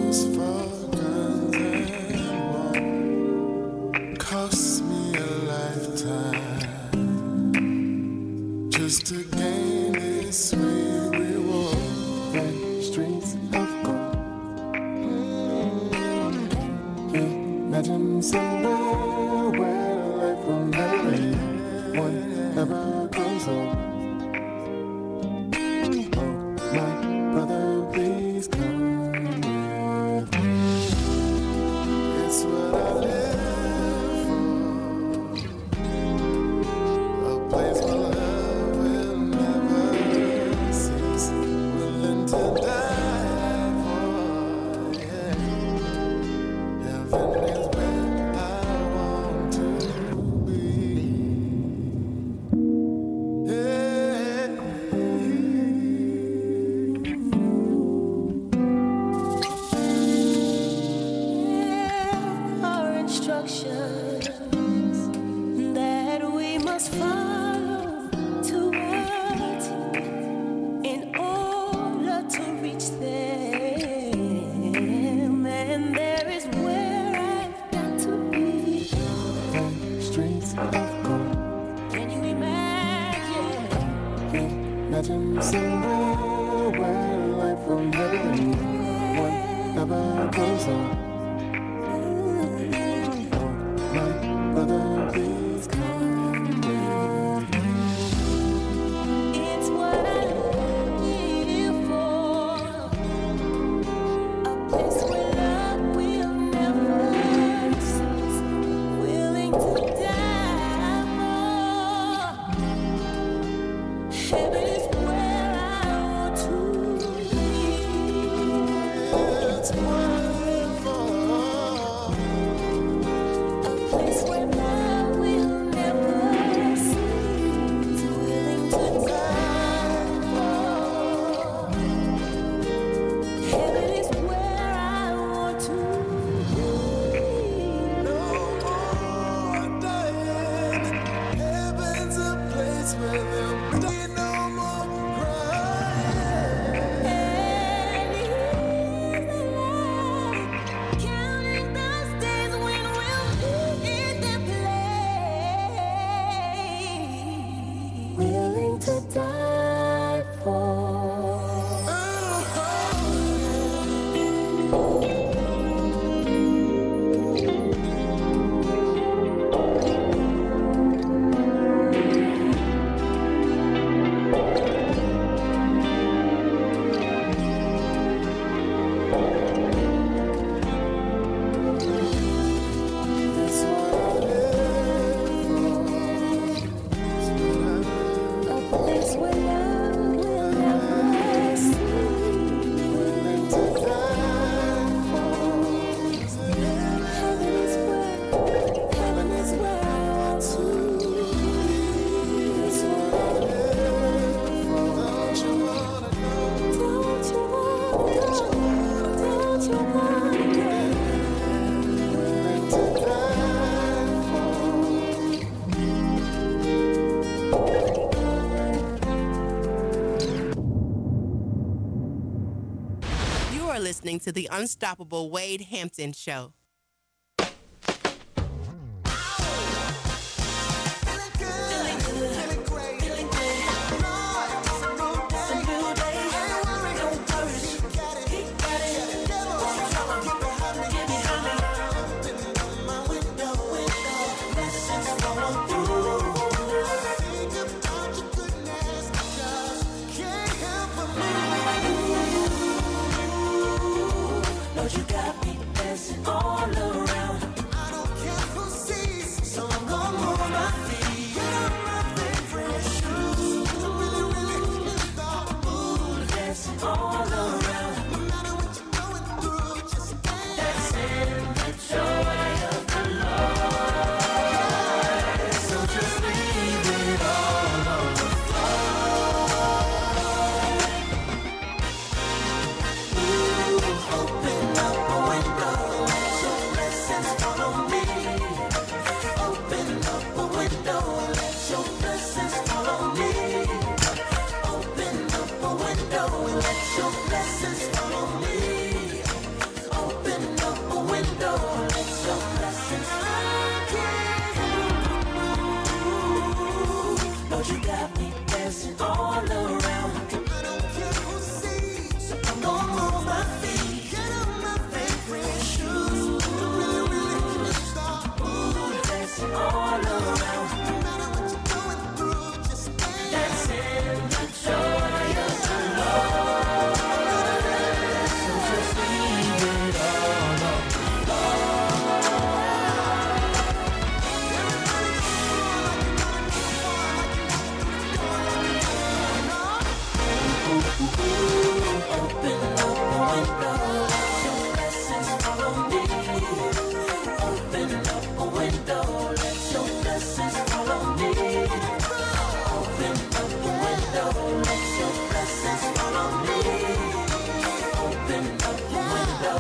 Listening to the unstoppable Wade Hampton Show.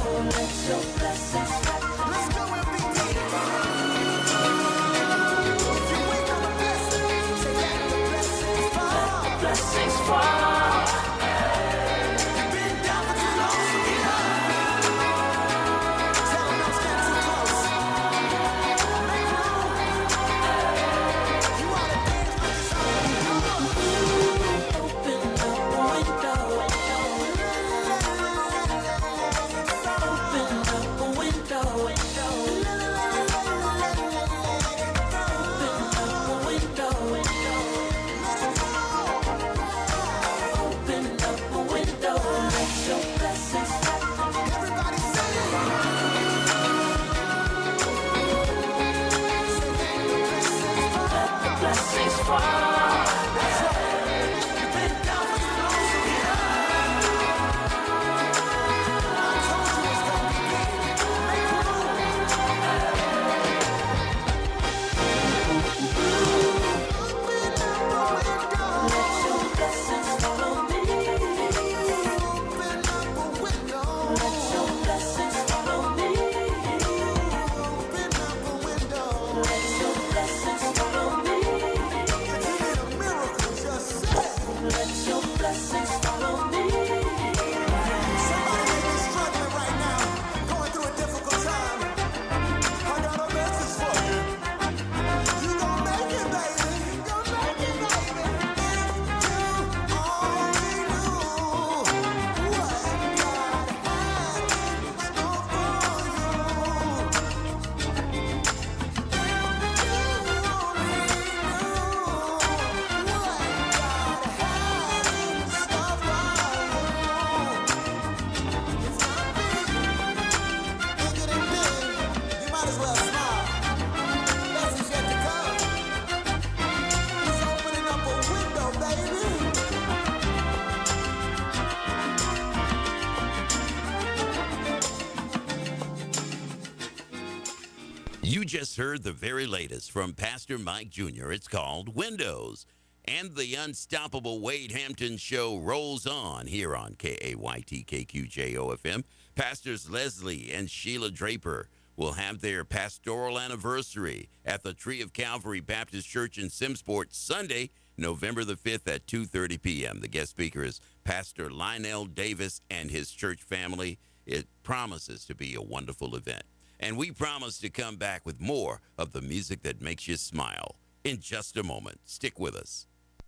You just heard the very latest from Pastor Mike Jr. It's called Windows. And the Unstoppable Wade Hampton Show rolls on here on KAYT KQJO FM. Pastors Leslie and Sheila Draper will have their pastoral anniversary at the Tree of Calvary Baptist Church in Simsport Sunday, November the 5th at 2:30 p.m. The guest speaker is Pastor Lionel Davis and his church family. It promises to be a wonderful event. And we promise to come back with more of the music that makes you smile in just a moment. Stick with us.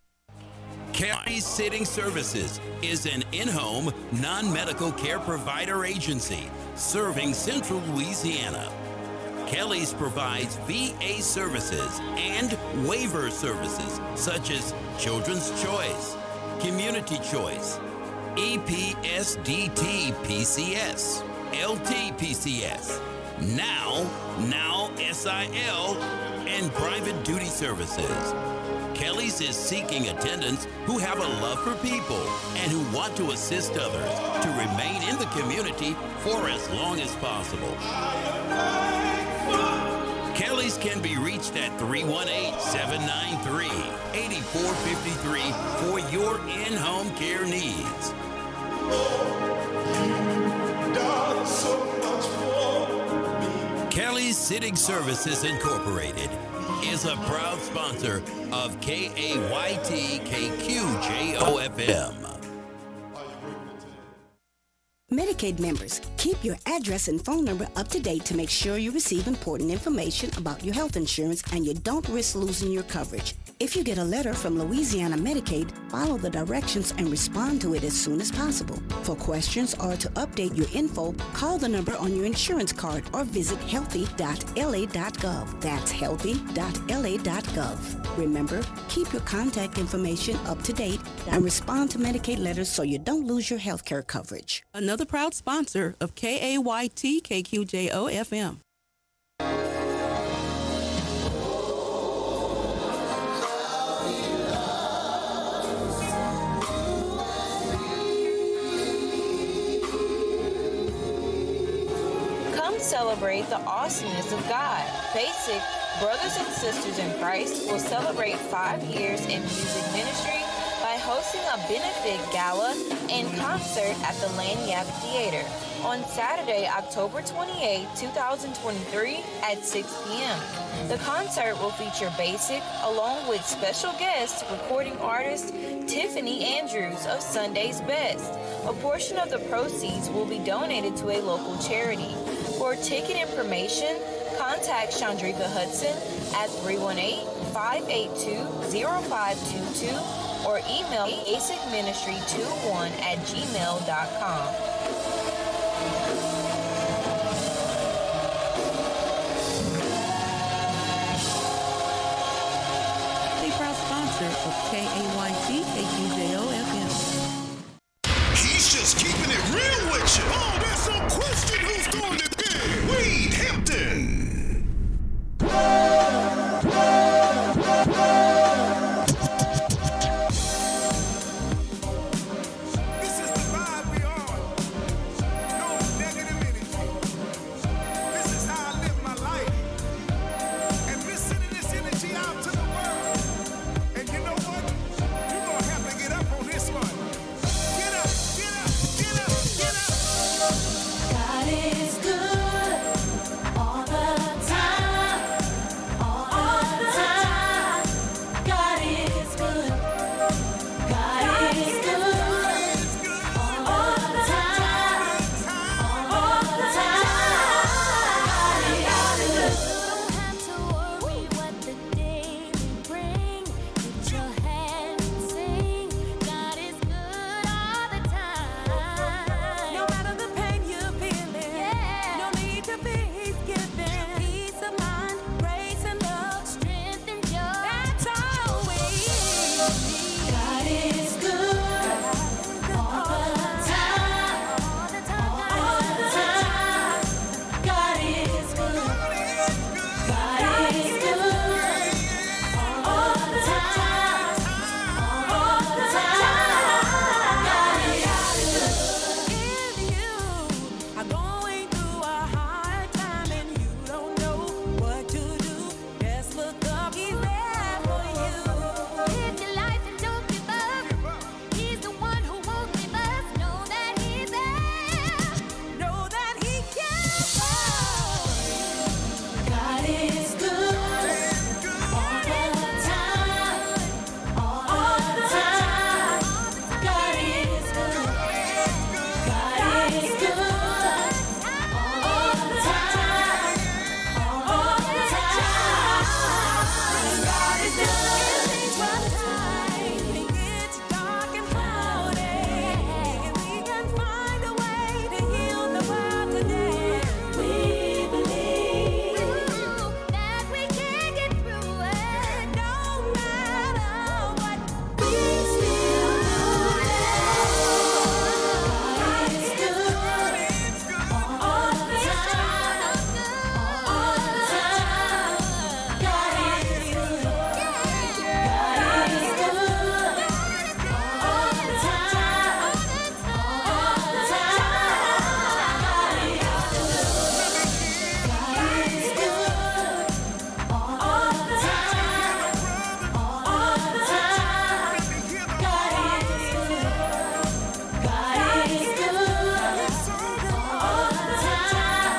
Kelly's Sitting Services is an in-home, non-medical care provider agency serving Central Louisiana. Kelly's provides VA services and waiver services such as Children's Choice, Community Choice, EPSDT PCS, LTPCS, Now SIL, and private duty services. Kelly's is seeking attendants who have a love for people and who want to assist others to remain in the community for as long as possible. Kelly's can be reached at 318-793-8453 for your in-home care needs. Kelly's Sitting Services Incorporated is a proud sponsor of KAYT KQJO FM. Medicaid members, keep your address and phone number up to date to make sure you receive important information about your health insurance and you don't risk losing your coverage. If you get a letter from Louisiana Medicaid, follow the directions and respond to it as soon as possible. For questions or to update your info, call the number on your insurance card or visit healthy.la.gov. That's healthy.la.gov. Remember, keep your contact information up to date and respond to Medicaid letters so you don't lose your health care coverage. Another proud sponsor of KAYT KQJO FM. Celebrate the awesomeness of God. Basic Brothers and Sisters in Christ will celebrate 5 years in music ministry by hosting a benefit gala and concert at the Lagniappe Theater on Saturday, October 28, 2023 at 6 p.m. The concert will feature Basic along with special guest recording artist Tiffany Andrews of Sunday's Best. A portion of the proceeds will be donated to a local charity. For ticket information, contact Chandrika Hudson at 318-582-0522 or email basicministry21@gmail.com.